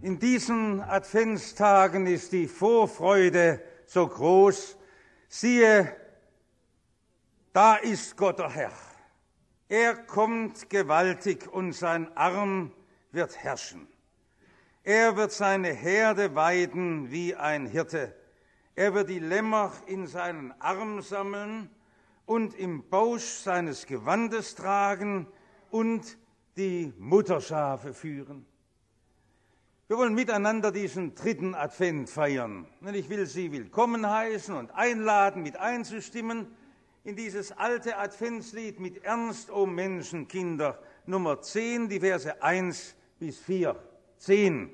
In diesen Adventstagen ist die Vorfreude so groß. Siehe, da ist Gott der Herr. Er kommt gewaltig und sein Arm wird herrschen. Er wird seine Herde weiden wie ein Hirte. Er wird die Lämmer in seinen Arm sammeln und im Bausch seines Gewandes tragen und die Mutterschafe führen. Wir wollen miteinander diesen dritten Advent feiern. Und ich will Sie willkommen heißen und einladen, mit einzustimmen in dieses alte Adventslied mit Ernst, o Menschenkinder, Nummer 10, die Verse 1 bis 4. 10.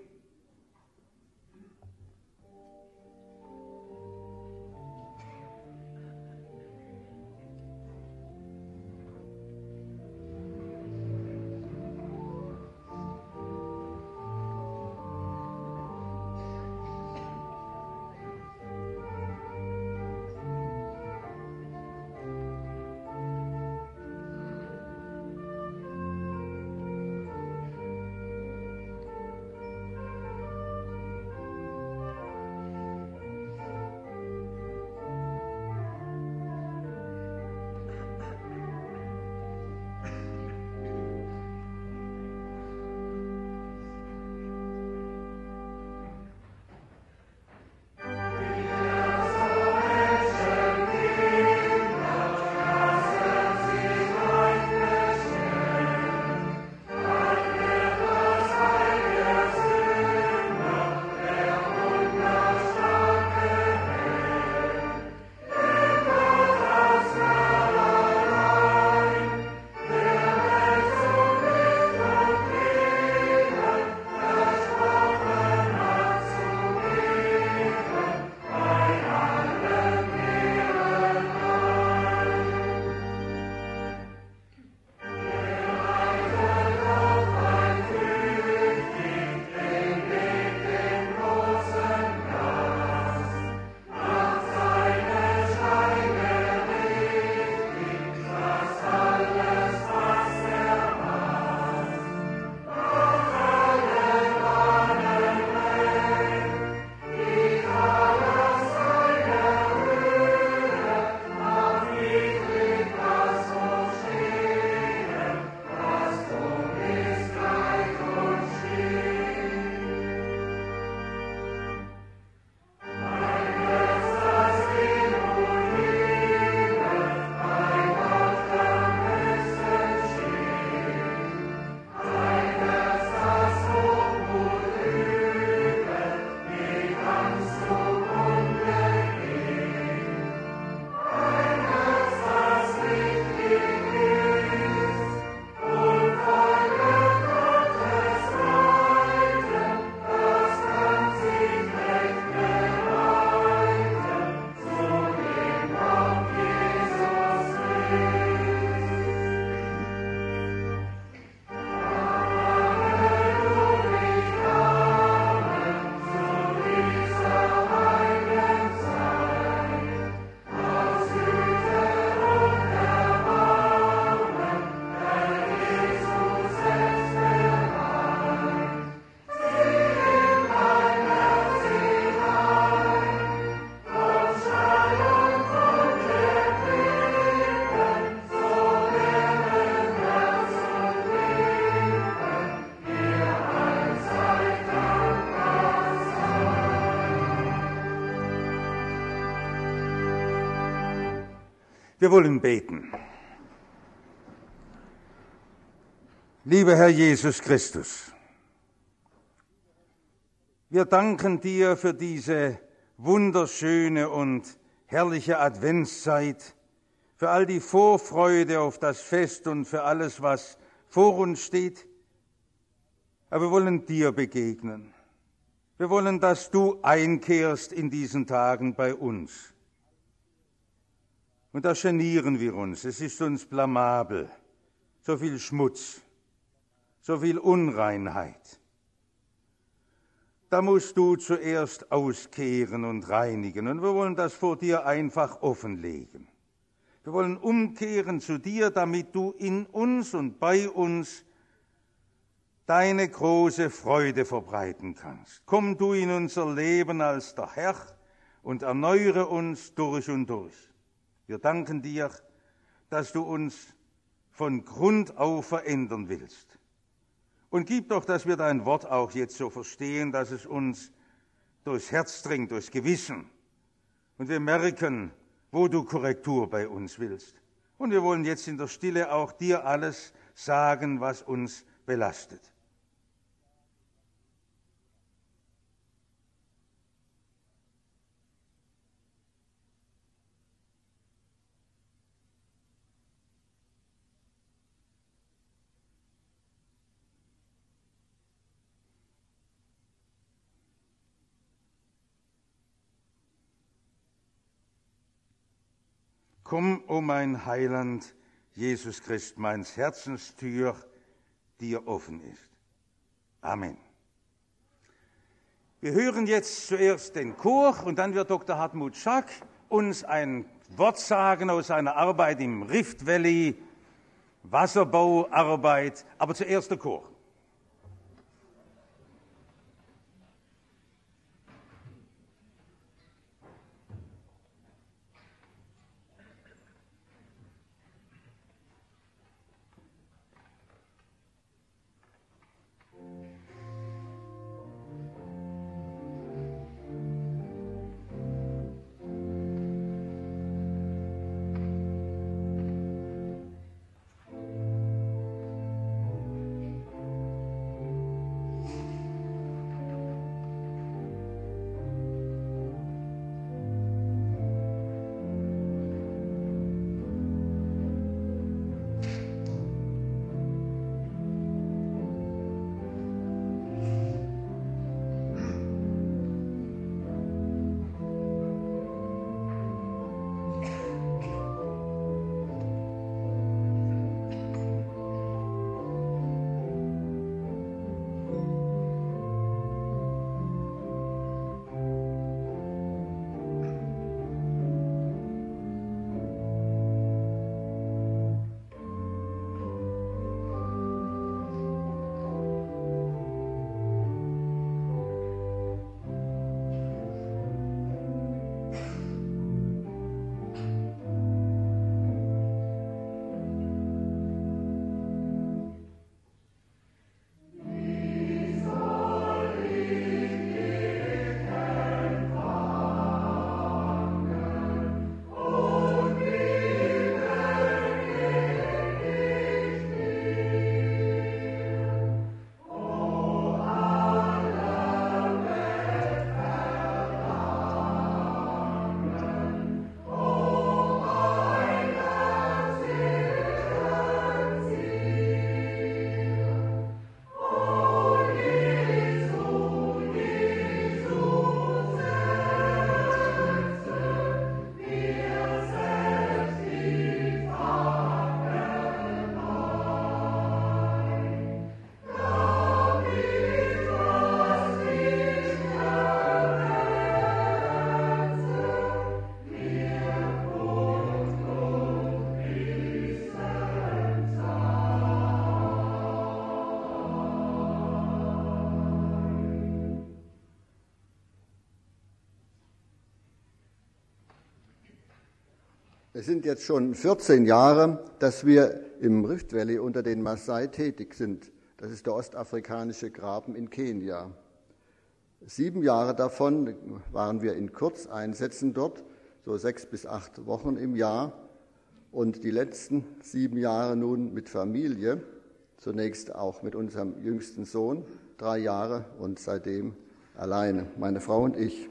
Wir wollen beten. Lieber Herr Jesus Christus, wir danken dir für diese wunderschöne und herrliche Adventszeit, für all die Vorfreude auf das Fest und für alles, was vor uns steht. Aber wir wollen dir begegnen. Wir wollen, dass du einkehrst in diesen Tagen bei uns. Und da genieren wir uns. Es ist uns blamabel. So viel Schmutz, so viel Unreinheit. Da musst du zuerst auskehren und reinigen. Und wir wollen das vor dir einfach offenlegen. Wir wollen umkehren zu dir, damit du in uns und bei uns deine große Freude verbreiten kannst. Komm du in unser Leben als der Herr und erneuere uns durch und durch. Wir danken dir, dass du uns von Grund auf verändern willst. Und gib doch, dass wir dein Wort auch jetzt so verstehen, dass es uns durchs Herz dringt, durchs Gewissen. Und wir merken, wo du Korrektur bei uns willst. Und wir wollen jetzt in der Stille auch dir alles sagen, was uns belastet. Komm, o mein Heiland, Jesus Christ, meins Herzenstür dir offen ist. Amen. Wir hören jetzt zuerst den Chor und dann wird Dr. Hartmut Schack uns ein Wort sagen aus seiner Arbeit im Rift Valley, Wasserbauarbeit, aber zuerst der Chor. Es sind jetzt schon 14 Jahre, dass wir im Rift Valley unter den Maasai tätig sind. Das ist der ostafrikanische Graben in Kenia. 7 Jahre davon waren wir in Kurzeinsätzen dort, so 6 bis 8 Wochen im Jahr. Und die letzten 7 Jahre nun mit Familie, zunächst auch mit unserem jüngsten Sohn, 3 Jahre und seitdem alleine, meine Frau und ich.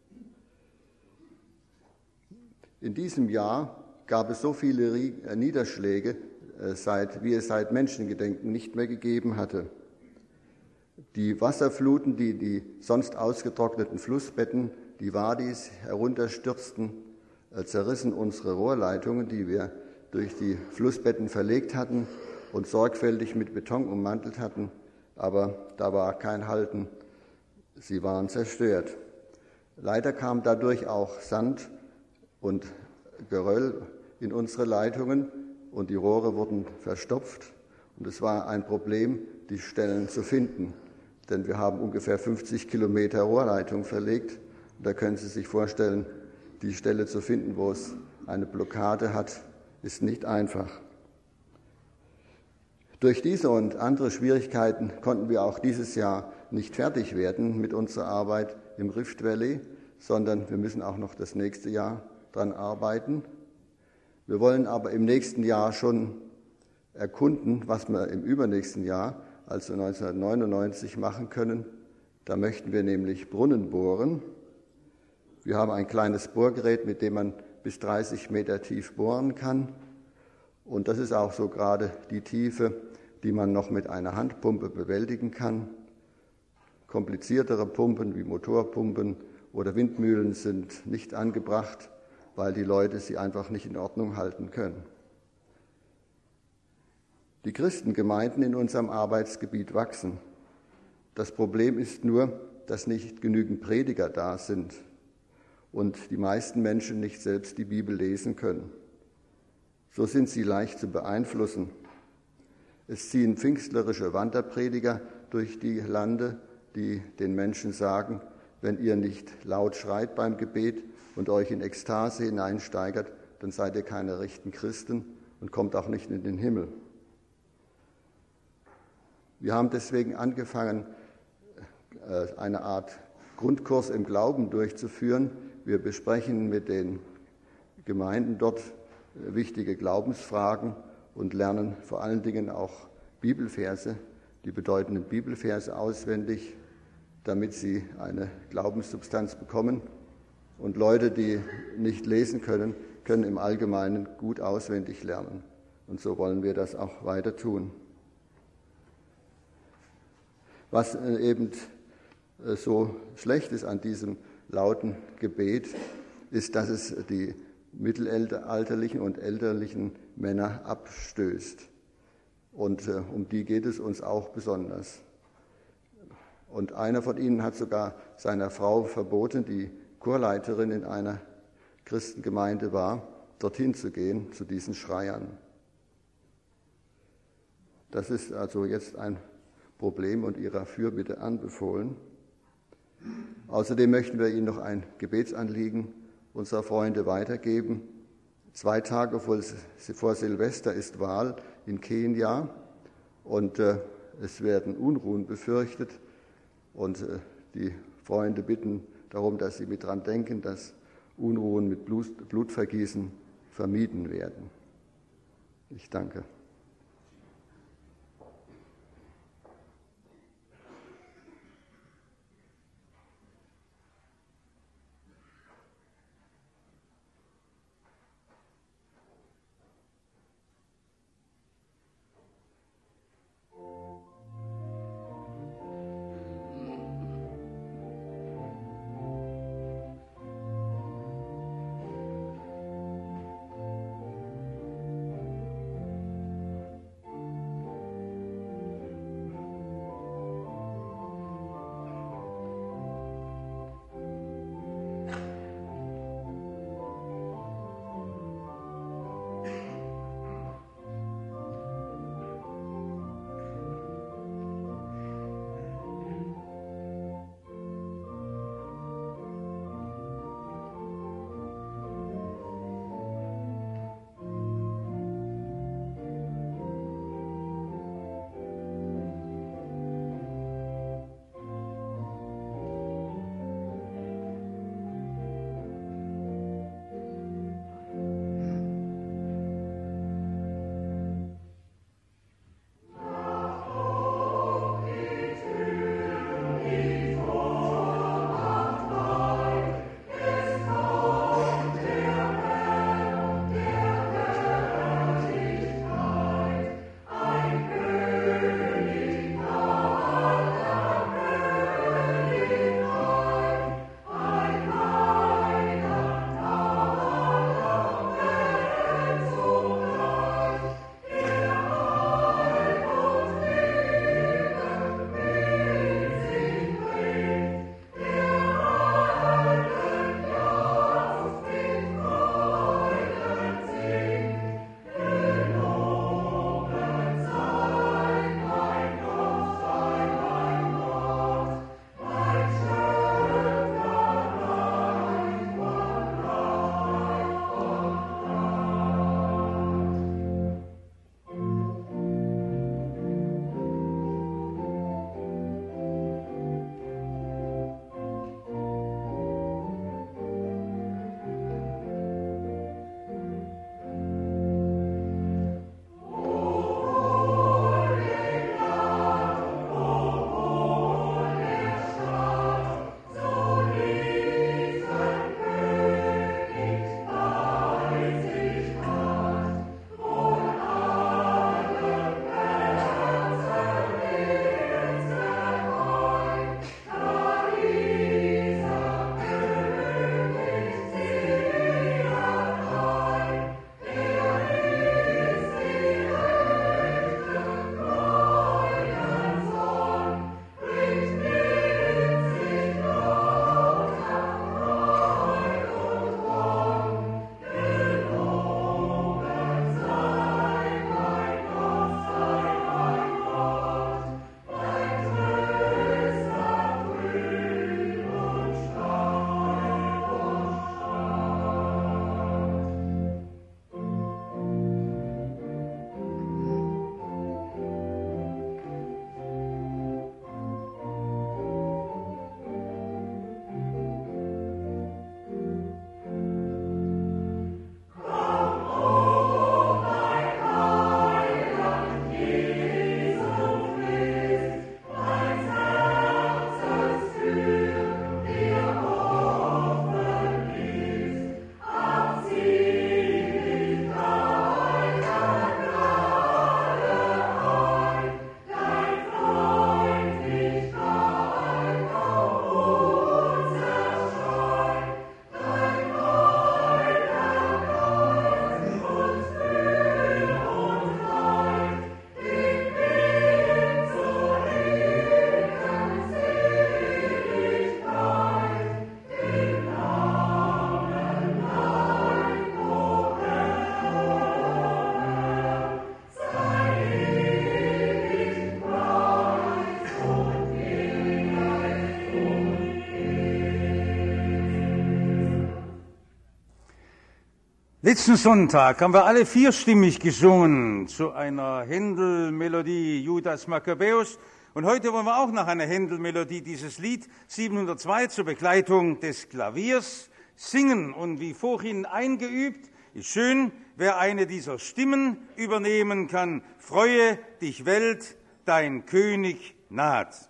In diesem Jahr gab es so viele Niederschläge, wie es seit Menschengedenken nicht mehr gegeben hatte. Die Wasserfluten, die sonst ausgetrockneten Flussbetten, die Wadis herunterstürzten, zerrissen unsere Rohrleitungen, die wir durch die Flussbetten verlegt hatten und sorgfältig mit Beton ummantelt hatten, aber da war kein Halten. Sie waren zerstört. Leider kam dadurch auch Sand und Geröll in unsere Leitungen und die Rohre wurden verstopft Und es war ein Problem, die Stellen zu finden. Denn wir haben ungefähr 50 Kilometer Rohrleitung verlegt. Und da können Sie sich vorstellen, die Stelle zu finden, wo es eine Blockade hat, ist nicht einfach. Durch diese und andere Schwierigkeiten konnten wir auch dieses Jahr nicht fertig werden mit unserer Arbeit im Rift Valley, sondern wir müssen auch noch das nächste Jahr daran arbeiten. Wir wollen aber im nächsten Jahr schon erkunden, was wir im übernächsten Jahr, also 1999, machen können. Da möchten wir nämlich Brunnen bohren. Wir haben ein kleines Bohrgerät, mit dem man bis 30 Meter tief bohren kann. Und das ist auch so gerade die Tiefe, die man noch mit einer Handpumpe bewältigen kann. Kompliziertere Pumpen wie Motorpumpen oder Windmühlen sind nicht angebracht, weil die Leute sie einfach nicht in Ordnung halten können. Die Christengemeinden in unserem Arbeitsgebiet wachsen. Das Problem ist nur, dass nicht genügend Prediger da sind und die meisten Menschen nicht selbst die Bibel lesen können. So sind sie leicht zu beeinflussen. Es ziehen pfingstlerische Wanderprediger durch die Lande, die den Menschen sagen, wenn ihr nicht laut schreit beim Gebet und euch in Ekstase hineinsteigert, dann seid ihr keine rechten Christen und kommt auch nicht in den Himmel. Wir haben deswegen angefangen, eine Art Grundkurs im Glauben durchzuführen. Wir besprechen mit den Gemeinden dort wichtige Glaubensfragen und lernen vor allen Dingen auch Bibelverse, die bedeutenden Bibelverse auswendig, damit sie eine Glaubenssubstanz bekommen. Und Leute, die nicht lesen können, können im Allgemeinen gut auswendig lernen. Und so wollen wir das auch weiter tun. Was eben so schlecht ist an diesem lauten Gebet, ist, dass es die mittelalterlichen und elterlichen Männer abstößt. Und um die geht es uns auch besonders. Und einer von ihnen hat sogar seiner Frau verboten, die Chorleiterin in einer Christengemeinde war, dorthin zu gehen, zu diesen Schreiern. Das ist also jetzt ein Problem und ihrer Fürbitte anbefohlen. Außerdem möchten wir Ihnen noch ein Gebetsanliegen unserer Freunde weitergeben. 2 Tage vor Silvester ist Wahl in Kenia und es werden Unruhen befürchtet. Und die Freunde bitten darum, dass Sie mit dran denken, dass Unruhen mit Blutvergießen vermieden werden. Ich danke. Letzten Sonntag haben wir alle vierstimmig gesungen zu einer Händel-Melodie Judas Makkabäus. Und heute wollen wir auch nach einer Händel-Melodie dieses Lied 702 zur Begleitung des Klaviers singen. Und wie vorhin eingeübt, ist schön, wer eine dieser Stimmen übernehmen kann. Freue dich, Welt, dein König naht.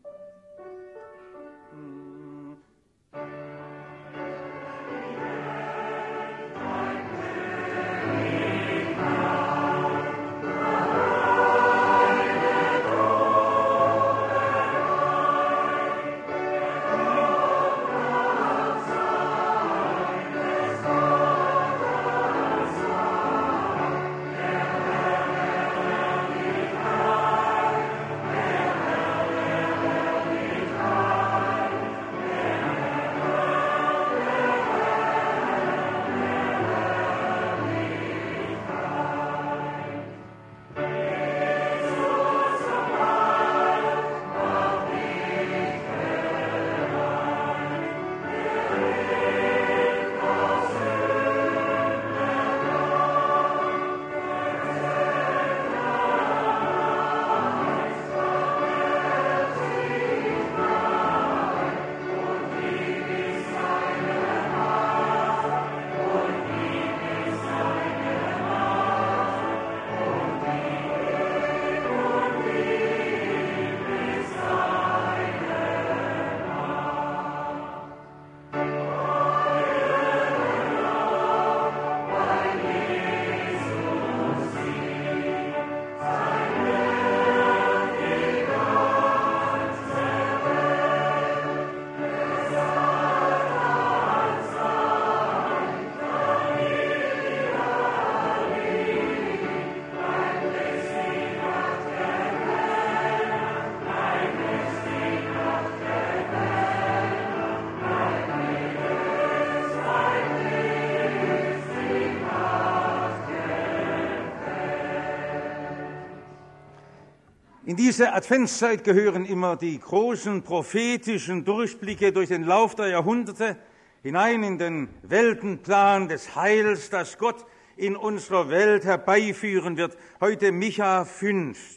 In diese Adventszeit gehören immer die großen prophetischen Durchblicke durch den Lauf der Jahrhunderte hinein in den Weltenplan des Heils, das Gott in unserer Welt herbeiführen wird. Heute Micha 5.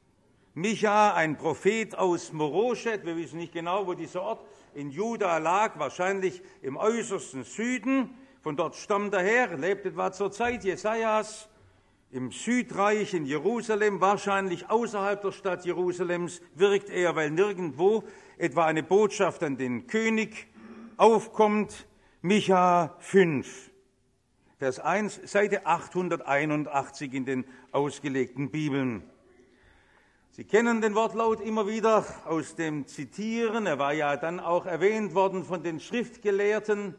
Micha, ein Prophet aus Moroshet, wir wissen nicht genau, wo dieser Ort in Juda lag, wahrscheinlich im äußersten Süden. Von dort stammt er her, lebt etwa zur Zeit Jesajas. Im Südreich in Jerusalem, wahrscheinlich außerhalb der Stadt Jerusalems, wirkt er, weil nirgendwo etwa eine Botschaft an den König aufkommt. Micha 5, Vers 1, Seite 881 in den ausgelegten Bibeln. Sie kennen den Wortlaut immer wieder aus dem Zitieren. Er war ja dann auch erwähnt worden von den Schriftgelehrten,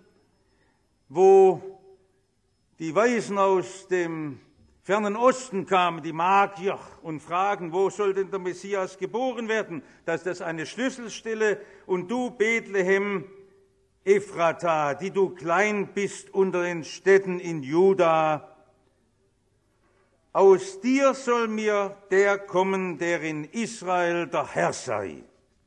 wo die Weisen aus dem Fernen Osten kamen, die Magier, und fragen, wo soll denn der Messias geboren werden? Dass das eine Schlüsselstelle, und du, Bethlehem, Ephrata, die du klein bist unter den Städten in Juda, aus dir soll mir der kommen, der in Israel der Herr sei.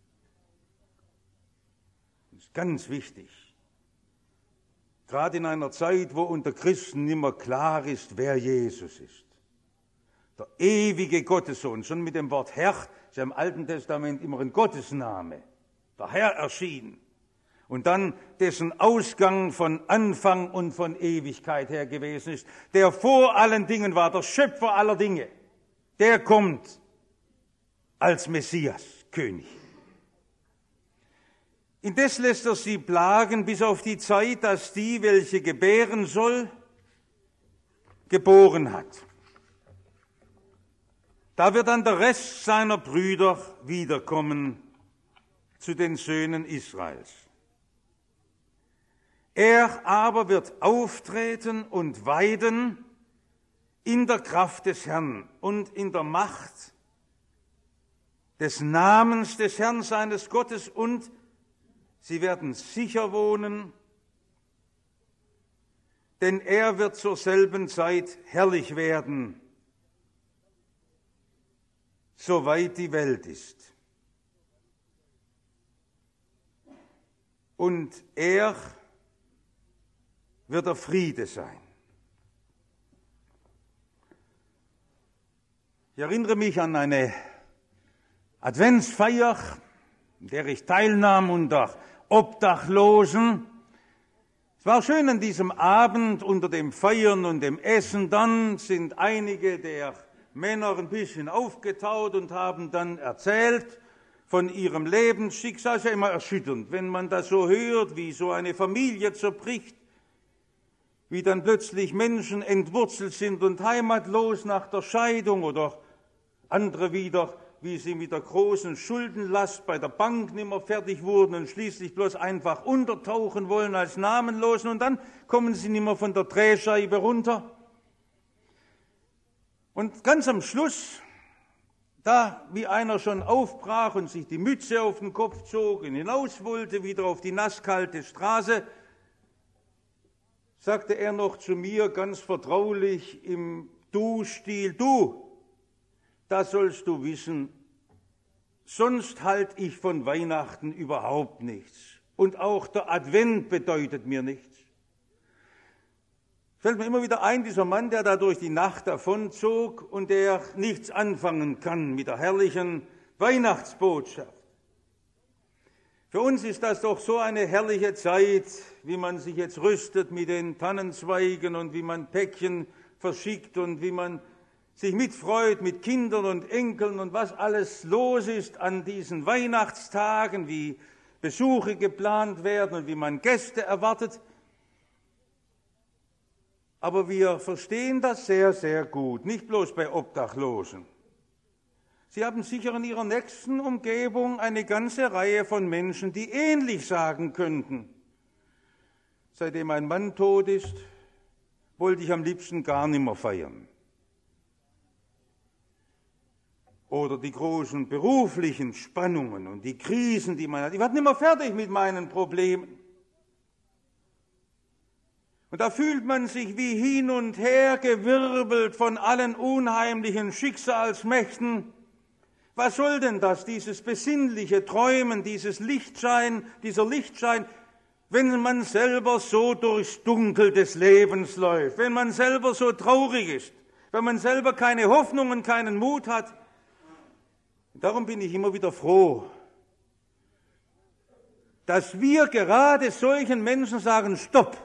Das ist ganz wichtig. Gerade in einer Zeit, wo unter Christen nicht mehr klar ist, wer Jesus ist. Der ewige Gottessohn, schon mit dem Wort Herr, ist ja im Alten Testament immer ein Gottesname. Der Herr erschien. Und dann dessen Ausgang von Anfang und von Ewigkeit her gewesen ist, der vor allen Dingen war, der Schöpfer aller Dinge. Der kommt als Messias, König. Indes lässt er sie plagen bis auf die Zeit, dass die, welche gebären soll, geboren hat. Da wird dann der Rest seiner Brüder wiederkommen zu den Söhnen Israels. Er aber wird auftreten und weiden in der Kraft des Herrn und in der Macht des Namens des Herrn seines Gottes, und sie werden sicher wohnen, denn er wird zur selben Zeit herrlich werden, soweit die Welt ist. Und er wird der Friede sein. Ich erinnere mich an eine Adventsfeier, in der ich teilnahm unter Obdachlosen. Es war schön an diesem Abend unter dem Feiern und dem Essen. Dann sind einige der Männer ein bisschen aufgetaut und haben dann erzählt von ihrem Lebensschicksal. Es ist ja immer erschütternd, wenn man das so hört, wie so eine Familie zerbricht, wie dann plötzlich Menschen entwurzelt sind und heimatlos nach der Scheidung oder andere wieder, wie sie mit der großen Schuldenlast bei der Bank nicht mehr fertig wurden und schließlich bloß einfach untertauchen wollen als Namenlosen und dann kommen sie nicht mehr von der Drehscheibe runter. Und ganz am Schluss, da wie einer schon aufbrach und sich die Mütze auf den Kopf zog und hinaus wollte, wieder auf die nasskalte Straße, sagte er noch zu mir ganz vertraulich im Du-Stil: Du, das sollst du wissen, sonst halte ich von Weihnachten überhaupt nichts. Und auch der Advent bedeutet mir nichts. Fällt mir immer wieder ein, dieser Mann, der da durch die Nacht davonzog und der nichts anfangen kann mit der herrlichen Weihnachtsbotschaft. Für uns ist das doch so eine herrliche Zeit, wie man sich jetzt rüstet mit den Tannenzweigen und wie man Päckchen verschickt und wie man sich mitfreut mit Kindern und Enkeln und was alles los ist an diesen Weihnachtstagen, wie Besuche geplant werden und wie man Gäste erwartet. Aber wir verstehen das sehr, sehr gut, nicht bloß bei Obdachlosen. Sie haben sicher in ihrer nächsten Umgebung eine ganze Reihe von Menschen, die ähnlich sagen könnten: Seitdem mein Mann tot ist, wollte ich am liebsten gar nicht mehr feiern. Oder die großen beruflichen Spannungen und die Krisen, die man hat. Ich werde nicht mehr fertig mit meinen Problemen. Und da fühlt man sich wie hin und her gewirbelt von allen unheimlichen Schicksalsmächten. Was soll denn das, dieses besinnliche Träumen, dieser Lichtschein, wenn man selber so durchs Dunkel des Lebens läuft, wenn man selber so traurig ist, wenn man selber keine Hoffnung und keinen Mut hat? Darum bin ich immer wieder froh, dass wir gerade solchen Menschen sagen: Stopp!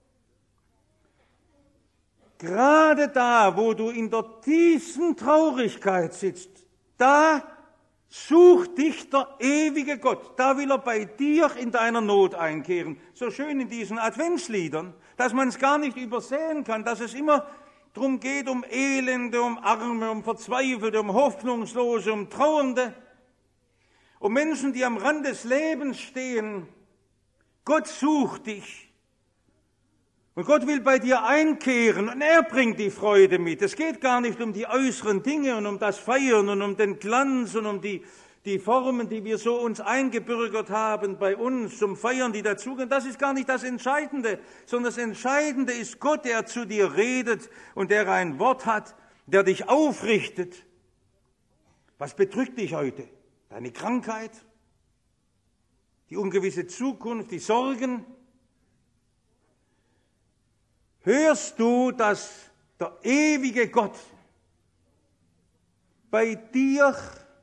Gerade da, wo du in der tiefsten Traurigkeit sitzt, da sucht dich der ewige Gott. Da will er bei dir in deiner Not einkehren. So schön in diesen Adventsliedern, dass man es gar nicht übersehen kann, dass es immer darum geht, um Elende, um Arme, um Verzweifelte, um Hoffnungslose, um Trauernde, um Menschen, die am Rand des Lebens stehen. Gott sucht dich. Und Gott will bei dir einkehren und er bringt die Freude mit. Es geht gar nicht um die äußeren Dinge und um das Feiern und um den Glanz und um die Formen, die wir so uns eingebürgert haben bei uns zum Feiern, die dazugehören. Das ist gar nicht das Entscheidende, sondern das Entscheidende ist Gott, der zu dir redet und der ein Wort hat, der dich aufrichtet. Was bedrückt dich heute? Deine Krankheit? Die ungewisse Zukunft? Die Sorgen? Hörst du, dass der ewige Gott bei dir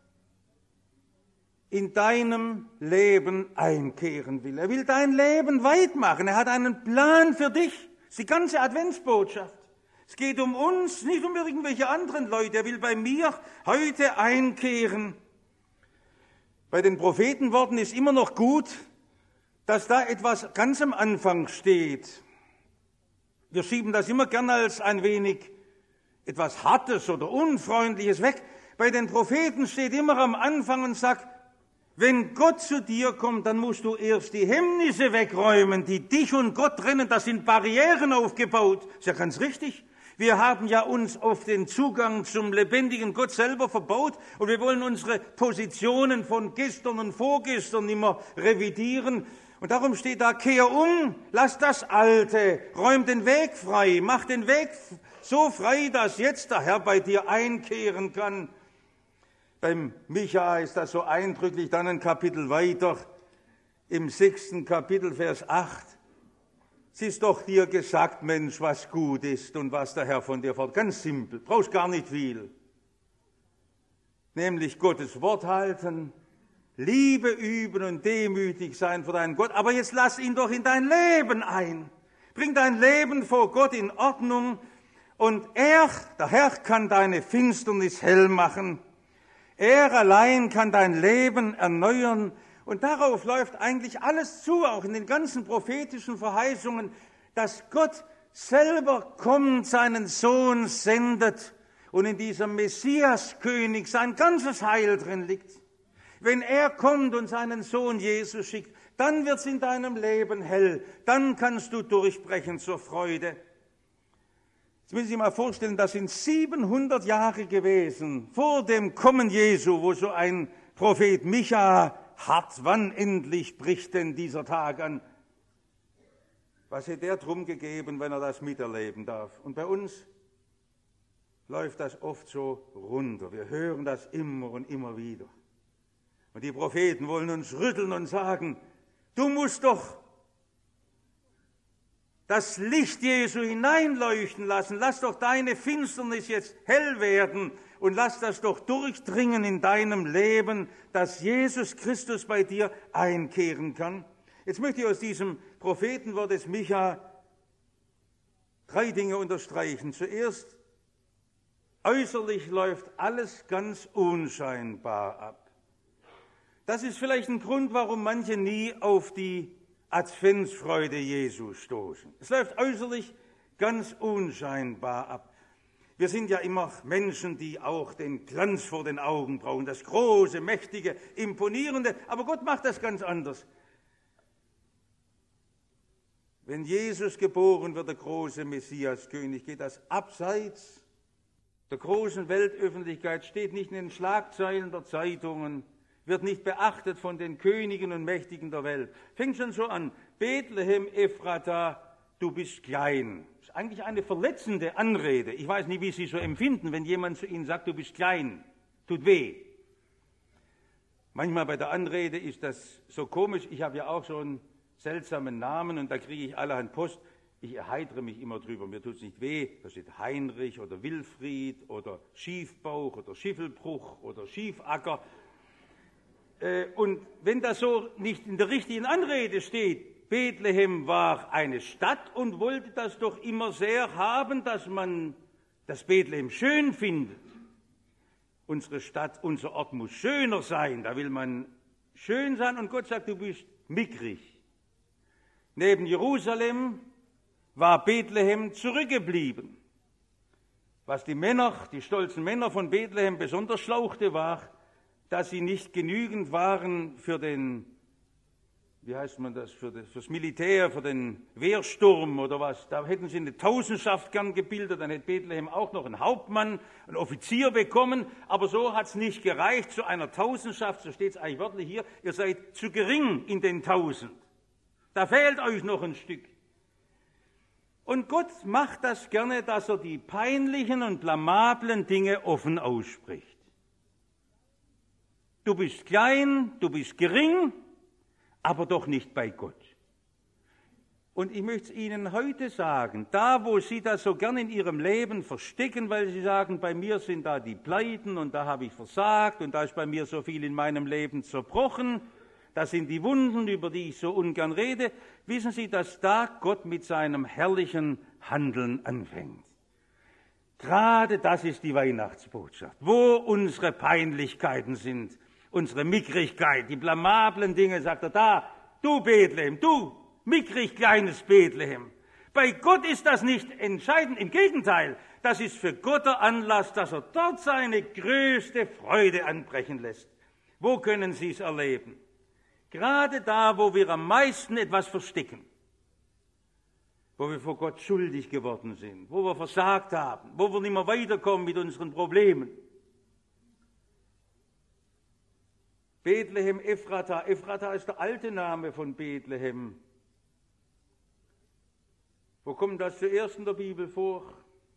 in deinem Leben einkehren will? Er will dein Leben weit machen. Er hat einen Plan für dich. Das ist die ganze Adventsbotschaft. Es geht um uns, nicht um irgendwelche anderen Leute. Er will bei mir heute einkehren. Bei den Prophetenworten ist immer noch gut, dass da etwas ganz am Anfang steht. Wir schieben das immer gern als ein wenig etwas Hartes oder Unfreundliches weg. Bei den Propheten steht immer am Anfang und sagt: Wenn Gott zu dir kommt, dann musst du erst die Hemmnisse wegräumen, die dich und Gott trennen. Da sind Barrieren aufgebaut. Ist ja ganz richtig. Wir haben ja uns auf den Zugang zum lebendigen Gott selber verbaut und wir wollen unsere Positionen von gestern und vorgestern immer revidieren. Und darum steht da: Kehr um, lass das Alte, räum den Weg frei, mach den Weg so frei, dass jetzt der Herr bei dir einkehren kann. Beim Micha ist das so eindrücklich, dann ein Kapitel weiter, im 6. Kapitel, Vers 8. Es ist doch dir gesagt, Mensch, was gut ist und was der Herr von dir fordert. Ganz simpel, brauchst gar nicht viel. nämlich Gottes Wort halten, Liebe üben und demütig sein vor deinem Gott. Aber jetzt lass ihn doch in dein Leben ein. Bring dein Leben vor Gott in Ordnung und er, der Herr, kann deine Finsternis hell machen. Er allein kann dein Leben erneuern. Und darauf läuft eigentlich alles zu, auch in den ganzen prophetischen Verheißungen, dass Gott selber kommt, seinen Sohn sendet und in diesem Messiaskönig sein ganzes Heil drin liegt. Wenn er kommt und seinen Sohn Jesus schickt, dann wird's in deinem Leben hell, dann kannst du durchbrechen zur Freude. Jetzt müssen Sie sich mal vorstellen, das sind 700 Jahre gewesen vor dem Kommen Jesu, wo so ein Prophet Micha hart, wann endlich bricht denn dieser Tag an? Was hätte er drum gegeben, wenn er das miterleben darf? Und bei uns läuft das oft so runter. Wir hören das immer und immer wieder. Und die Propheten wollen uns rütteln und sagen, du musst doch das Licht Jesu hineinleuchten lassen. Lass doch deine Finsternis jetzt hell werden und lass das doch durchdringen in deinem Leben, dass Jesus Christus bei dir einkehren kann. Jetzt möchte ich aus diesem Prophetenwort des Micha 3 Dinge unterstreichen. Zuerst, äußerlich läuft alles ganz unscheinbar ab. Das ist vielleicht ein Grund, warum manche nie auf die Adventsfreude Jesu stoßen. Es läuft äußerlich ganz unscheinbar ab. Wir sind ja immer Menschen, die auch den Glanz vor den Augen brauchen, das große, mächtige, imponierende, aber Gott macht das ganz anders. Wenn Jesus geboren wird, der große Messiaskönig, geht das abseits der großen Weltöffentlichkeit, steht nicht in den Schlagzeilen der Zeitungen, wird nicht beachtet von den Königen und Mächtigen der Welt. Fängt schon so an, Bethlehem Ephrata, du bist klein. Das ist eigentlich eine verletzende Anrede. Ich weiß nicht, wie Sie so empfinden, wenn jemand zu Ihnen sagt, du bist klein, tut weh. Manchmal bei der Anrede ist das so komisch, ich habe ja auch so einen seltsamen Namen und da kriege ich allerhand Post. Ich erheitere mich immer drüber, mir tut es nicht weh. Da steht Heinrich oder Wilfried oder Schiefbauch oder Schiffelbruch oder Schiefacker. Und wenn das so nicht in der richtigen Anrede steht, Bethlehem war eine Stadt und wollte das doch immer sehr haben, dass man das Bethlehem schön findet. Unsere Stadt, unser Ort muss schöner sein, da will man schön sein und Gott sagt, du bist mickrig. Neben Jerusalem war Bethlehem zurückgeblieben. Was die Männer, die stolzen Männer von Bethlehem besonders schlauchte, war, dass sie nicht genügend waren für den, wie heißt man das, fürs Militär, für den Wehrsturm oder was. Da hätten sie eine Tausendschaft gern gebildet, dann hätte Bethlehem auch noch einen Hauptmann, einen Offizier bekommen, aber so hat es nicht gereicht zu einer Tausendschaft, so steht es eigentlich wörtlich hier, ihr seid zu gering in den 1000. Da fehlt euch noch ein Stück. Und Gott macht das gerne, dass er die peinlichen und blamablen Dinge offen ausspricht. Du bist klein, du bist gering, aber doch nicht bei Gott. Und ich möchte es Ihnen heute sagen, da wo Sie das so gern in Ihrem Leben verstecken, weil Sie sagen, bei mir sind da die Pleiten und da habe ich versagt und da ist bei mir so viel in meinem Leben zerbrochen, das sind die Wunden, über die ich so ungern rede, wissen Sie, dass da Gott mit seinem herrlichen Handeln anfängt. Gerade das ist die Weihnachtsbotschaft, wo unsere Peinlichkeiten sind, unsere Mickrigkeit, die blamablen Dinge, sagt er, da, du Bethlehem, du mickrig kleines Bethlehem. Bei Gott ist das nicht entscheidend, im Gegenteil, das ist für Gott der Anlass, dass er dort seine größte Freude anbrechen lässt. Wo können Sie es erleben? Gerade da, wo wir am meisten etwas verstecken, wo wir vor Gott schuldig geworden sind, wo wir versagt haben, wo wir nicht mehr weiterkommen mit unseren Problemen. Bethlehem Ephrata. Ephrata ist der alte Name von Bethlehem. Wo kommt das zuerst in der Bibel vor?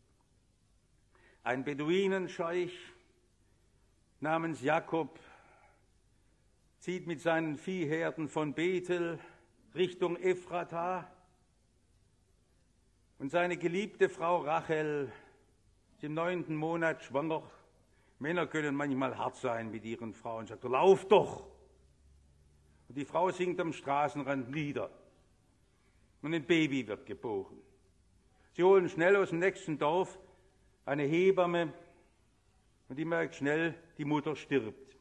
Ein Beduinenscheich namens Jakob zieht mit seinen Viehherden von Bethel Richtung Ephrata und seine geliebte Frau Rachel ist im 9. Monat schwanger Männer können manchmal hart sein mit ihren Frauen. Sagt er, lauf doch. Und die Frau sinkt am Straßenrand nieder. Und ein Baby wird geboren. Sie holen schnell aus dem nächsten Dorf eine Hebamme und die merkt schnell, die Mutter stirbt.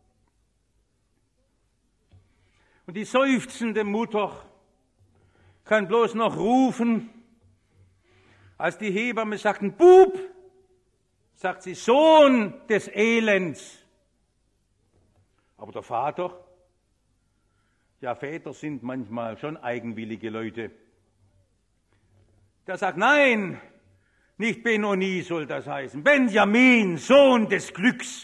Und die seufzende Mutter kann bloß noch rufen, als die Hebamme sagt, ein Bub, sagt sie, Sohn des Elends. Aber der Vater, ja, Väter sind manchmal schon eigenwillige Leute. Der sagt, nein, nicht Benoni soll das heißen, Benjamin, Sohn des Glücks.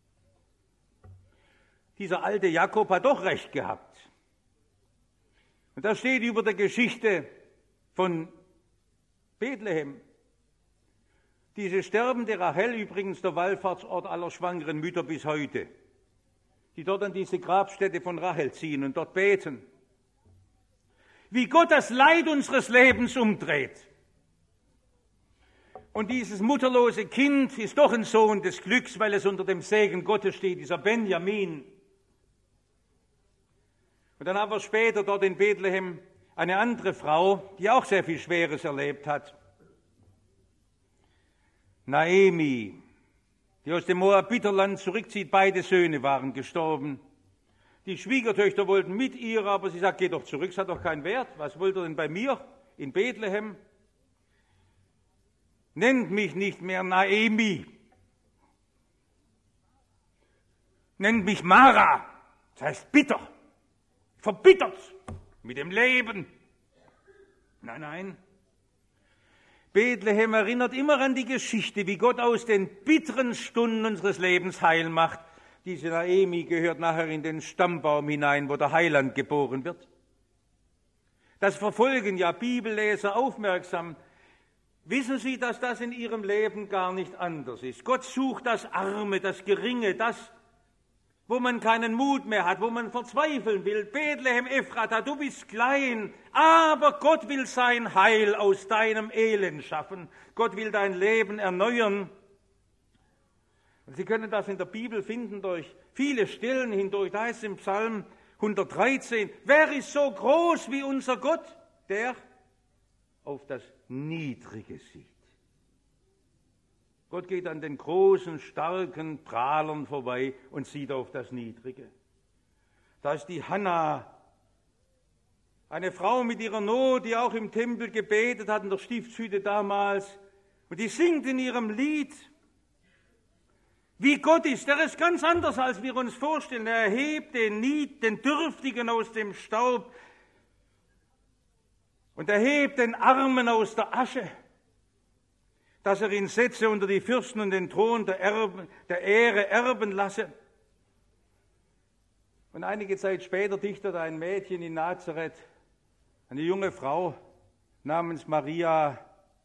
Dieser alte Jakob hat doch recht gehabt. Und das steht über der Geschichte von Bethlehem. Diese sterbende Rachel, übrigens der Wallfahrtsort aller schwangeren Mütter bis heute, die dort an diese Grabstätte von Rachel ziehen und dort beten. Wie Gott das Leid unseres Lebens umdreht. Und dieses mutterlose Kind ist doch ein Sohn des Glücks, weil es unter dem Segen Gottes steht, dieser Benjamin. Und dann haben wir später dort in Bethlehem eine andere Frau, die auch sehr viel Schweres erlebt hat. Naemi, die aus dem Moabiterland zurückzieht, beide Söhne waren gestorben. Die Schwiegertöchter wollten mit ihr, aber sie sagt, geh doch zurück, es hat doch keinen Wert. Was wollt ihr denn bei mir in Bethlehem? Nennt mich nicht mehr Naemi. Nennt mich Mara, das heißt bitter, verbittert mit dem Leben. Nein, nein. Bethlehem erinnert immer an die Geschichte, wie Gott aus den bitteren Stunden unseres Lebens Heil macht. Diese Naemi gehört nachher in den Stammbaum hinein, wo der Heiland geboren wird. Das verfolgen ja Bibelleser aufmerksam. Wissen Sie, dass das in Ihrem Leben gar nicht anders ist? Gott sucht das Arme, das Geringe, das, wo man keinen Mut mehr hat, wo man verzweifeln will. Bethlehem Ephrata, du bist klein, aber Gott will sein Heil aus deinem Elend schaffen. Gott will dein Leben erneuern. Und Sie können das in der Bibel finden durch viele Stellen hindurch. Da heißt es im Psalm 113, wer ist so groß wie unser Gott, der auf das Niedrige sieht. Gott geht an den großen, starken Prahlern vorbei und sieht auf das Niedrige. Da ist die Hannah, eine Frau mit ihrer Not, die auch im Tempel gebetet hat, in der Stiftshütte damals. Und die singt in ihrem Lied, wie Gott ist. Der ist ganz anders, als wir uns vorstellen. Er erhebt den Dürftigen aus dem Staub und erhebt den Armen aus der Asche, dass er ihn setze unter die Fürsten und den Thron der Ehre erben lasse. Und einige Zeit später dichtet ein Mädchen in Nazareth, eine junge Frau namens Maria,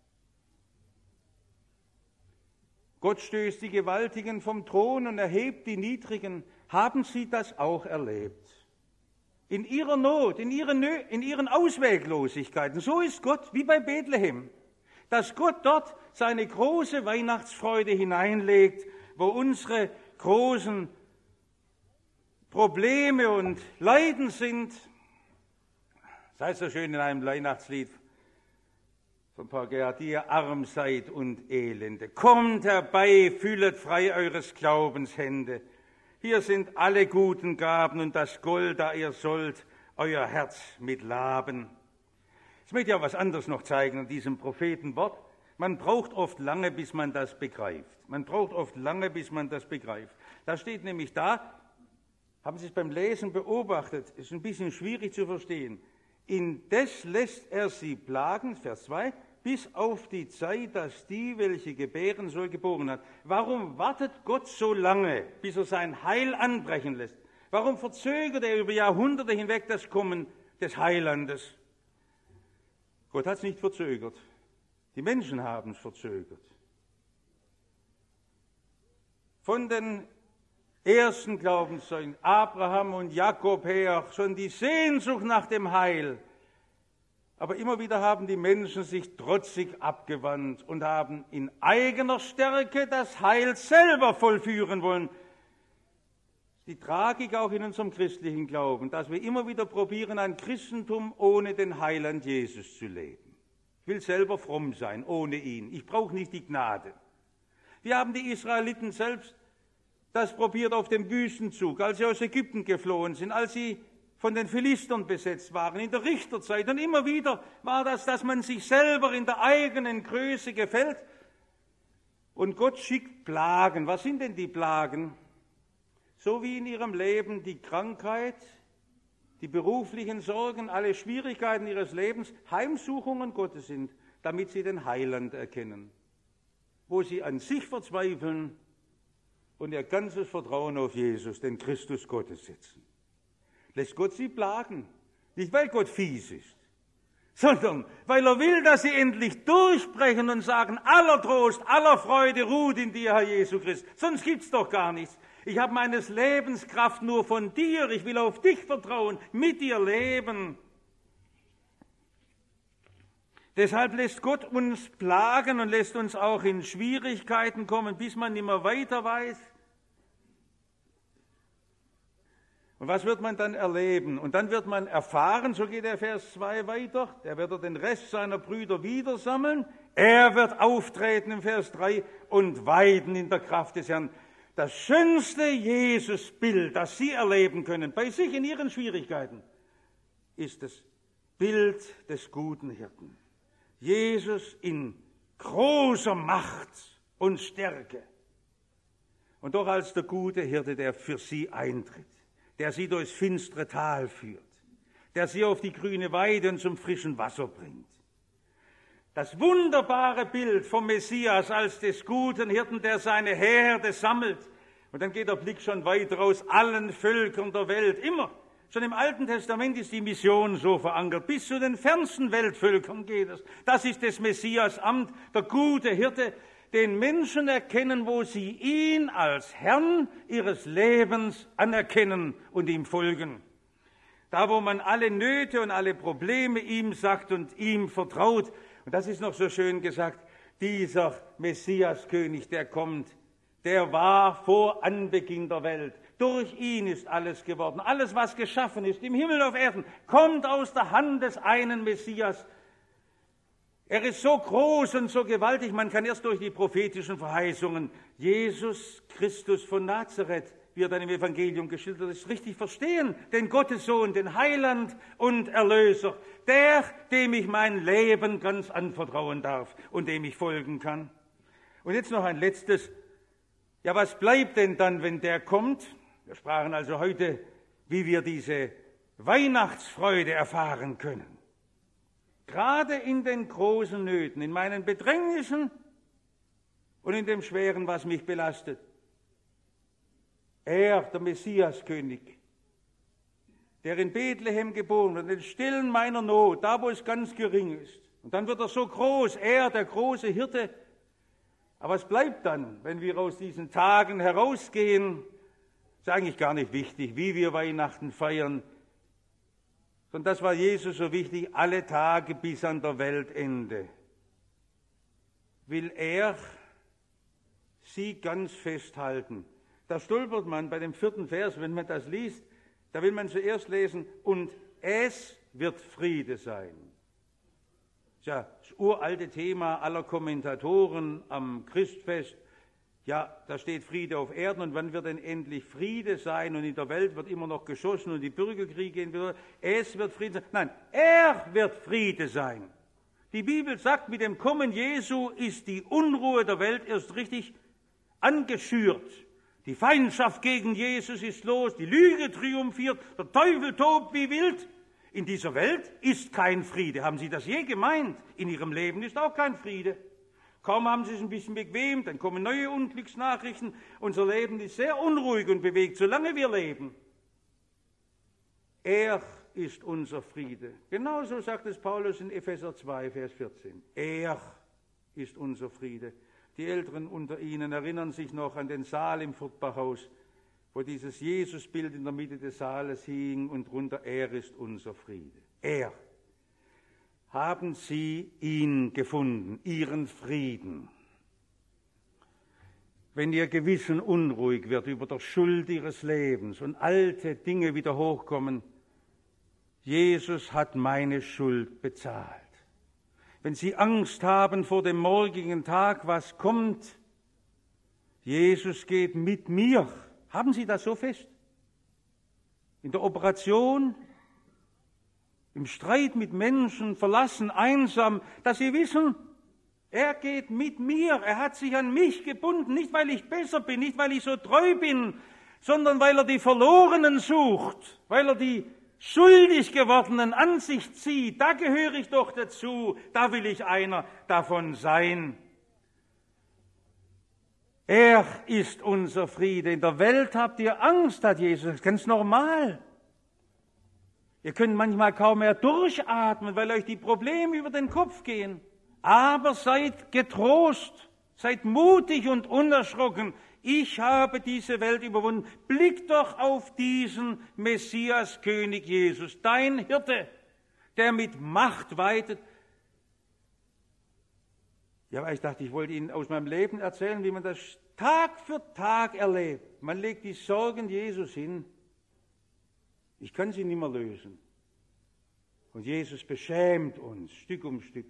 Gott stößt die Gewaltigen vom Thron und erhebt die Niedrigen. Haben Sie das auch erlebt? In ihrer Not, in ihren Ausweglosigkeiten. So ist Gott, wie bei Bethlehem. Dass Gott dort seine große Weihnachtsfreude hineinlegt, wo unsere großen Probleme und Leiden sind. Das heißt so schön in einem Weihnachtslied von Paul Gerhardt, die ihr arm seid und Elende. Kommt herbei, fühlet frei eures Glaubens Hände. Hier sind alle guten Gaben und das Gold, da ihr sollt euer Herz mit laben. Ich möchte ja was anderes noch zeigen an diesem Prophetenwort. Man braucht oft lange, bis man das begreift. Da steht nämlich da, haben Sie es beim Lesen beobachtet, ist ein bisschen schwierig zu verstehen. Indes lässt er sie plagen, Vers 2, bis auf die Zeit, dass die, welche gebären soll, geboren hat. Warum wartet Gott so lange, bis er sein Heil anbrechen lässt? Warum verzögert er über Jahrhunderte hinweg das Kommen des Heilandes? Gott hat es nicht verzögert. Die Menschen haben es verzögert. Von den ersten Glaubenszeugen, Abraham und Jakob her, schon die Sehnsucht nach dem Heil. Aber immer wieder haben die Menschen sich trotzig abgewandt und haben in eigener Stärke das Heil selber vollführen wollen. Die Tragik auch in unserem christlichen Glauben, dass wir immer wieder probieren, ein Christentum ohne den Heiland Jesus zu leben. Ich will selber fromm sein, ohne ihn. Ich brauche nicht die Gnade. Wir haben die Israeliten selbst das probiert auf dem Wüstenzug, als sie aus Ägypten geflohen sind, als sie von den Philistern besetzt waren, in der Richterzeit. Und immer wieder war das, dass man sich selber in der eigenen Größe gefällt. Und Gott schickt Plagen. Was sind denn die Plagen? So wie in ihrem Leben die Krankheit, die beruflichen Sorgen, alle Schwierigkeiten ihres Lebens Heimsuchungen Gottes sind, damit sie den Heiland erkennen. Wo sie an sich verzweifeln und ihr ganzes Vertrauen auf Jesus, den Christus Gottes, setzen. Lässt Gott sie plagen, nicht weil Gott fies ist, sondern weil er will, dass sie endlich durchbrechen und sagen, aller Trost, aller Freude ruht in dir, Herr Jesu Christ. Sonst gibt's doch gar nichts. Ich habe meines Lebens Kraft nur von dir. Ich will auf dich vertrauen, mit dir leben. Deshalb lässt Gott uns plagen und lässt uns auch in Schwierigkeiten kommen, bis man nicht mehr weiter weiß. Und was wird man dann erleben? Und dann wird man erfahren, so geht der Vers 2 weiter, der wird er den Rest seiner Brüder wieder sammeln. Er wird auftreten im Vers 3 und weiden in der Kraft des Herrn. Das schönste Jesusbild, das Sie erleben können, bei sich in Ihren Schwierigkeiten, ist das Bild des guten Hirten. Jesus in großer Macht und Stärke. Und doch als der gute Hirte, der für Sie eintritt, der Sie durchs finstere Tal führt, der Sie auf die grüne Weide und zum frischen Wasser bringt. Das wunderbare Bild vom Messias als des guten Hirten, der seine Herde sammelt. Und dann geht der Blick schon weiter aus allen Völkern der Welt. Immer, schon im Alten Testament ist die Mission so verankert. Bis zu den fernsten Weltvölkern geht es. Das ist des Messias Amt, der gute Hirte, den Menschen erkennen, wo sie ihn als Herrn ihres Lebens anerkennen und ihm folgen. Da, wo man alle Nöte und alle Probleme ihm sagt und ihm vertraut. Und das ist noch so schön gesagt, dieser Messiaskönig, der kommt, der war vor Anbeginn der Welt. Durch ihn ist alles geworden. Alles, was geschaffen ist, im Himmel und auf Erden, kommt aus der Hand des einen Messias. Er ist so groß und so gewaltig, man kann erst durch die prophetischen Verheißungen Jesus Christus von Nazareth, wie er dann im Evangelium geschildert ist, richtig verstehen. Den Gottessohn, den Heiland und Erlöser, der, dem ich mein Leben ganz anvertrauen darf und dem ich folgen kann. Und jetzt noch ein letztes. Ja, was bleibt denn dann, wenn der kommt? Wir sprachen also heute, wie wir diese Weihnachtsfreude erfahren können. Gerade in den großen Nöten, in meinen Bedrängnissen und in dem Schweren, was mich belastet. Er, der Messiaskönig, der in Bethlehem geboren wird, in den Stillen meiner Not, da wo es ganz gering ist. Und dann wird er so groß, er, der große Hirte. Aber was bleibt dann, wenn wir aus diesen Tagen herausgehen? Ist eigentlich gar nicht wichtig, wie wir Weihnachten feiern. Und das war Jesus so wichtig, alle Tage bis an der Weltende. Will er sie ganz festhalten. Da stolpert man bei dem 4. Vers, wenn man das liest, da will man zuerst lesen, und es wird Friede sein. Das ist ja das uralte Thema aller Kommentatoren am Christfest. Ja, da steht Friede auf Erden und wann wird denn endlich Friede sein und in der Welt wird immer noch geschossen und die Bürgerkriege gehen wieder. Es wird Friede sein. Nein, er wird Friede sein. Die Bibel sagt, mit dem Kommen Jesu ist die Unruhe der Welt erst richtig angeschürt. Die Feindschaft gegen Jesus ist los, die Lüge triumphiert, der Teufel tobt wie wild. In dieser Welt ist kein Friede. Haben Sie das je gemeint? In Ihrem Leben ist auch kein Friede. Kaum haben Sie es ein bisschen bequem, dann kommen neue Unglücksnachrichten. Unser Leben ist sehr unruhig und bewegt, solange wir leben. Er ist unser Friede. Genauso sagt es Paulus in Epheser 2, Vers 14. Er ist unser Friede. Die Älteren unter Ihnen erinnern sich noch an den Saal im Furtbachhaus, wo dieses Jesusbild in der Mitte des Saales hing und drunter, er ist unser Friede. Er. haben sie ihn gefunden, ihren Frieden. Wenn ihr Gewissen unruhig wird über der Schuld ihres Lebens und alte Dinge wieder hochkommen, Jesus hat meine Schuld bezahlt. Wenn Sie Angst haben vor dem morgigen Tag, was kommt, Jesus geht mit mir. Haben Sie das so fest? In der Operation, im Streit mit Menschen, verlassen, einsam, dass Sie wissen, er geht mit mir. Er hat sich an mich gebunden, nicht weil ich besser bin, nicht weil ich so treu bin, sondern weil er die Verlorenen sucht, weil er die schuldig gewordenen an sich zieht. Da gehöre ich doch dazu, da will ich einer davon sein. Er ist unser Friede. In der Welt habt ihr Angst, hat Jesus. Das ist ganz normal. Ihr könnt manchmal kaum mehr durchatmen, weil euch die Probleme über den Kopf gehen. Aber seid getrost, seid mutig und unerschrocken. Ich habe diese Welt überwunden. Blick doch auf diesen Messias, König Jesus, dein Hirte, der mit Macht weitet. Ja, aber ich dachte, ich wollte Ihnen aus meinem Leben erzählen, wie man das Tag für Tag erlebt. Man legt die Sorgen Jesus hin. Ich kann sie nicht mehr lösen. Und Jesus beschämt uns Stück um Stück.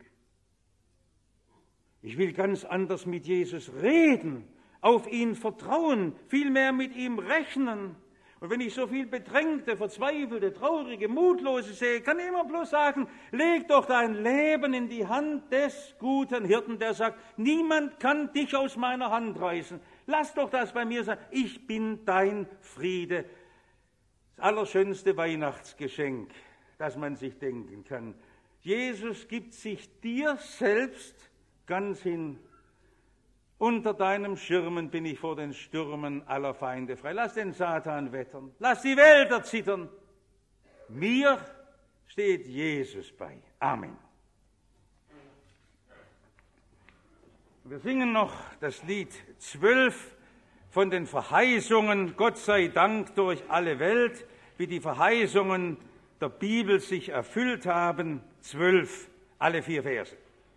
Ich will ganz anders mit Jesus reden, auf ihn vertrauen, vielmehr mit ihm rechnen. Und wenn ich so viel Bedrängte, Verzweifelte, Traurige, Mutlose sehe, kann ich immer bloß sagen, leg doch dein Leben in die Hand des guten Hirten, der sagt, niemand kann dich aus meiner Hand reißen. Lass doch das bei mir sein. Ich bin dein Friede. Das allerschönste Weihnachtsgeschenk, das man sich denken kann. Jesus gibt sich dir selbst ganz hin. Unter deinem Schirmen bin ich vor den Stürmen aller Feinde frei. Lass den Satan wettern, lass die Wälder zittern. Mir steht Jesus bei. Amen. Wir singen noch das Lied 12 von den Verheißungen, Gott sei Dank durch alle Welt, wie die Verheißungen der Bibel sich erfüllt haben. 12, alle 4 Verse.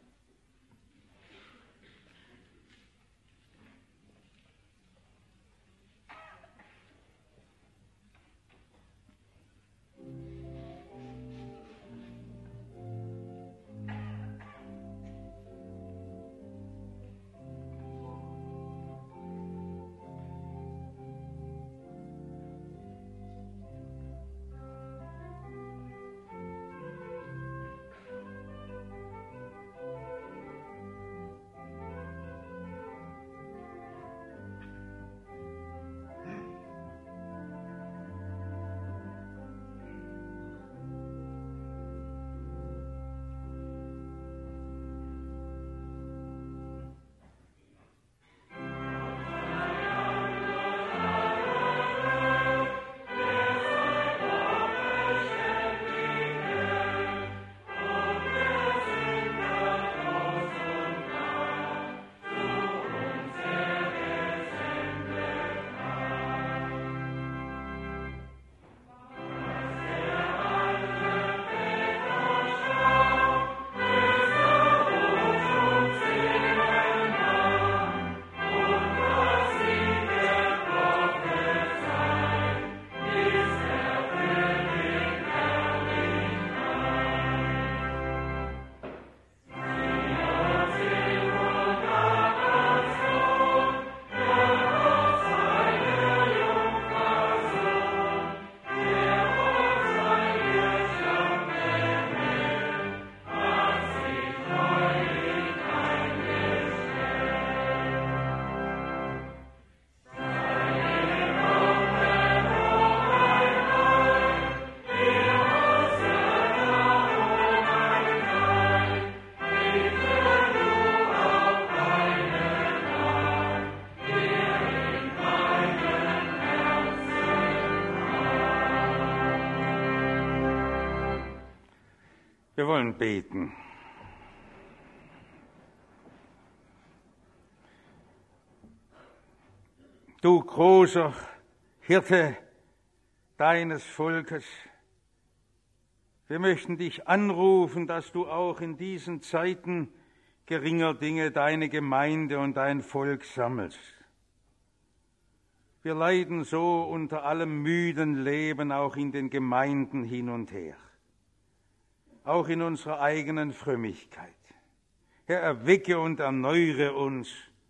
Wir wollen beten. Du großer Hirte deines Volkes, Wir möchten dich anrufen, dass du auch in diesen Zeiten geringer Dinge deine Gemeinde und dein Volk sammelst. Wir leiden so unter allem müden Leben auch in den Gemeinden hin und her, auch in unserer eigenen Frömmigkeit. Herr, erwecke und erneuere uns,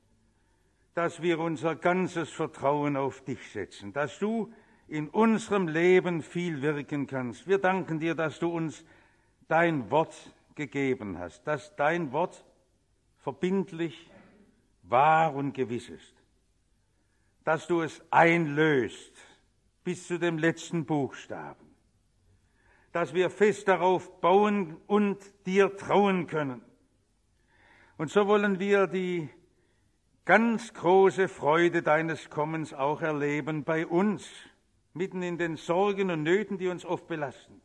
dass wir unser ganzes Vertrauen auf dich setzen, dass du in unserem Leben viel wirken kannst. Wir danken dir, dass du uns dein Wort gegeben hast, dass dein Wort verbindlich, wahr und gewiss ist, dass du es einlöst bis zu dem letzten Buchstaben, dass wir fest darauf bauen und dir trauen können. Und so wollen wir die ganz große Freude deines Kommens auch erleben bei uns, mitten in den Sorgen und Nöten, die uns oft belasten.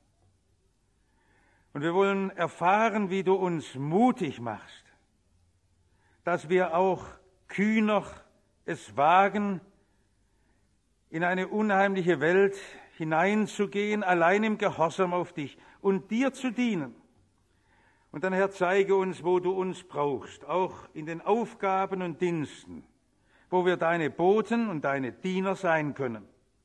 Und wir wollen erfahren, wie du uns mutig machst, dass wir auch kühner es wagen, in eine unheimliche Welt hineinzugehen, allein im Gehorsam auf dich und dir zu dienen. Und dann, Herr, zeige uns, wo du uns brauchst, auch in den Aufgaben und Diensten, wo wir deine Boten und deine Diener sein können.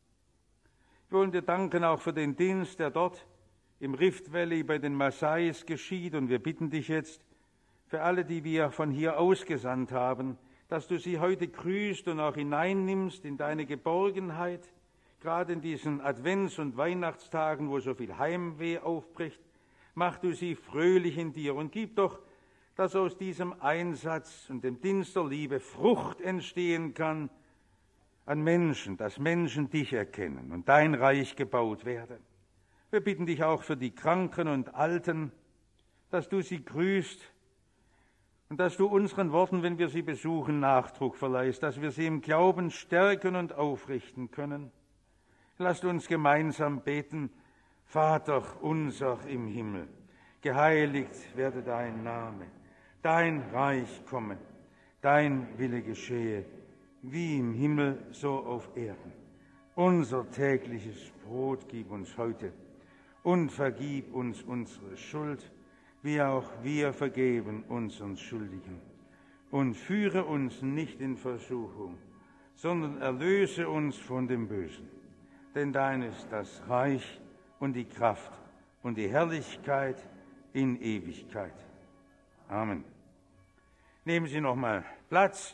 Wir wollen dir danken auch für den Dienst, der dort im Rift Valley bei den Maasais geschieht. Und wir bitten dich jetzt für alle, die wir von hier ausgesandt haben, dass du sie heute grüßt und auch hineinnimmst in deine Geborgenheit, gerade in diesen Advents- und Weihnachtstagen, wo so viel Heimweh aufbricht. Mach du sie fröhlich in dir und gib doch, dass aus diesem Einsatz und dem Dienst der Liebe Frucht entstehen kann an Menschen, dass Menschen dich erkennen und dein Reich gebaut werde. Wir bitten dich auch für die Kranken und Alten, dass du sie grüßt und dass du unseren Worten, wenn wir sie besuchen, Nachdruck verleihst, dass wir sie im Glauben stärken und aufrichten können. Lasst uns gemeinsam beten: Vater unser im Himmel, geheiligt werde dein Name, dein Reich komme, dein Wille geschehe, wie im Himmel, so auf Erden. Unser tägliches Brot gib uns heute und vergib uns unsere Schuld, wie auch wir vergeben unseren Schuldigen. Und führe uns nicht in Versuchung, sondern erlöse uns von dem Bösen. Denn dein ist das Reich und die Kraft und die Herrlichkeit in Ewigkeit. Amen. Nehmen Sie noch mal Platz.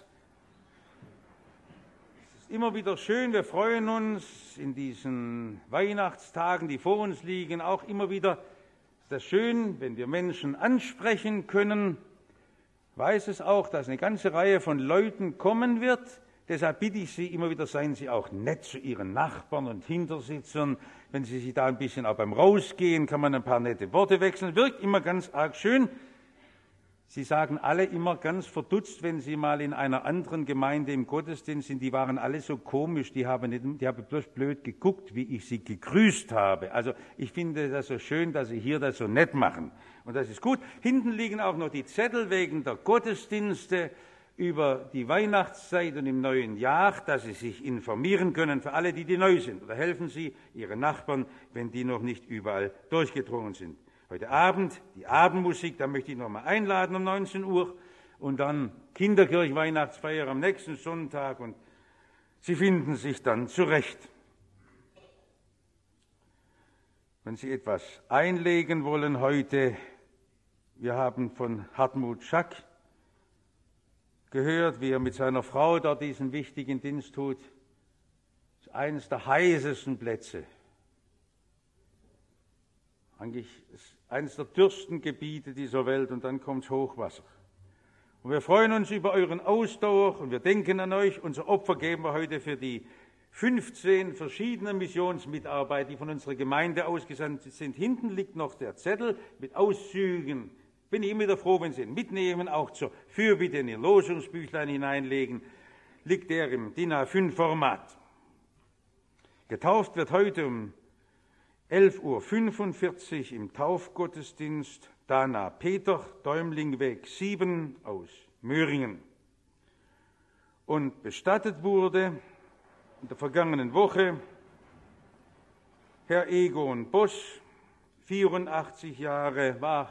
Es ist immer wieder schön, wir freuen uns in diesen Weihnachtstagen, die vor uns liegen, auch immer wieder ist das schön, wenn wir Menschen ansprechen können. Ich weiß es auch, dass eine ganze Reihe von Leuten kommen wird. Deshalb bitte ich Sie immer wieder, seien Sie auch nett zu Ihren Nachbarn und Hintersitzern. Wenn Sie sich da ein bisschen auch beim Rausgehen, kann man ein paar nette Worte wechseln. Wirkt immer ganz arg schön. Sie sagen alle immer ganz verdutzt, wenn Sie mal in einer anderen Gemeinde im Gottesdienst sind, die waren alle so komisch, die haben bloß blöd geguckt, wie ich sie gegrüßt habe. Also ich finde das so schön, dass Sie hier das so nett machen. Und das ist gut. Hinten liegen auch noch die Zettel wegen der Gottesdienste über die Weihnachtszeit und im neuen Jahr, dass Sie sich informieren können für alle, die neu sind. Oder helfen Sie Ihren Nachbarn, wenn die noch nicht überall durchgedrungen sind. Heute Abend die Abendmusik, da möchte ich noch mal einladen um 19 Uhr und dann Kinderkirch-Weihnachtsfeier am nächsten Sonntag und Sie finden sich dann zurecht. Wenn Sie etwas einlegen wollen heute, wir haben von Hartmut Schack gehört, wie er mit seiner Frau dort diesen wichtigen Dienst tut. Das ist eines der heißesten Plätze. Eigentlich ist eines der dürsten Gebiete dieser Welt und dann kommt Hochwasser. Und wir freuen uns über euren Ausdauer und wir denken an euch. Unser Opfer geben wir heute für die 15 verschiedenen Missionsmitarbeiter, die von unserer Gemeinde ausgesandt sind. Hinten liegt noch der Zettel mit Auszügen. Bin ich immer wieder froh, wenn Sie ihn mitnehmen, auch zur Fürbitte in Ihr Losungsbüchlein hineinlegen. Liegt der im DIN A5-Format. Getauft wird heute um 11:45 Uhr im Taufgottesdienst Dana Peter, Däumlingweg 7 aus Möhringen. Und bestattet wurde in der vergangenen Woche Herr Egon Bosch, 84 Jahre, war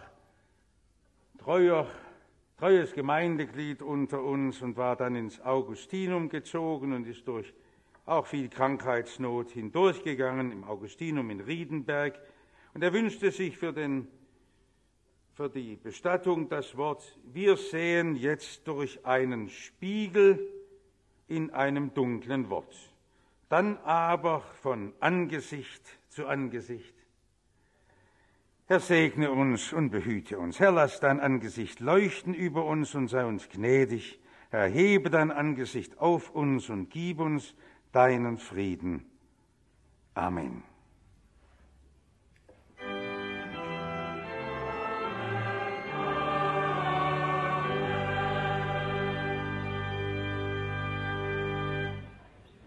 treues Gemeindeglied unter uns und war dann ins Augustinum gezogen und ist durch auch viel Krankheitsnot hindurchgegangen im Augustinum in Riedenberg. Und er wünschte sich für die Bestattung das Wort: Wir sehen jetzt durch einen Spiegel in einem dunklen Wort, dann aber von Angesicht zu Angesicht. Herr, segne uns und behüte uns. Herr, lass dein Angesicht leuchten über uns und sei uns gnädig. Herr, hebe dein Angesicht auf uns und gib uns deinen Frieden. Amen.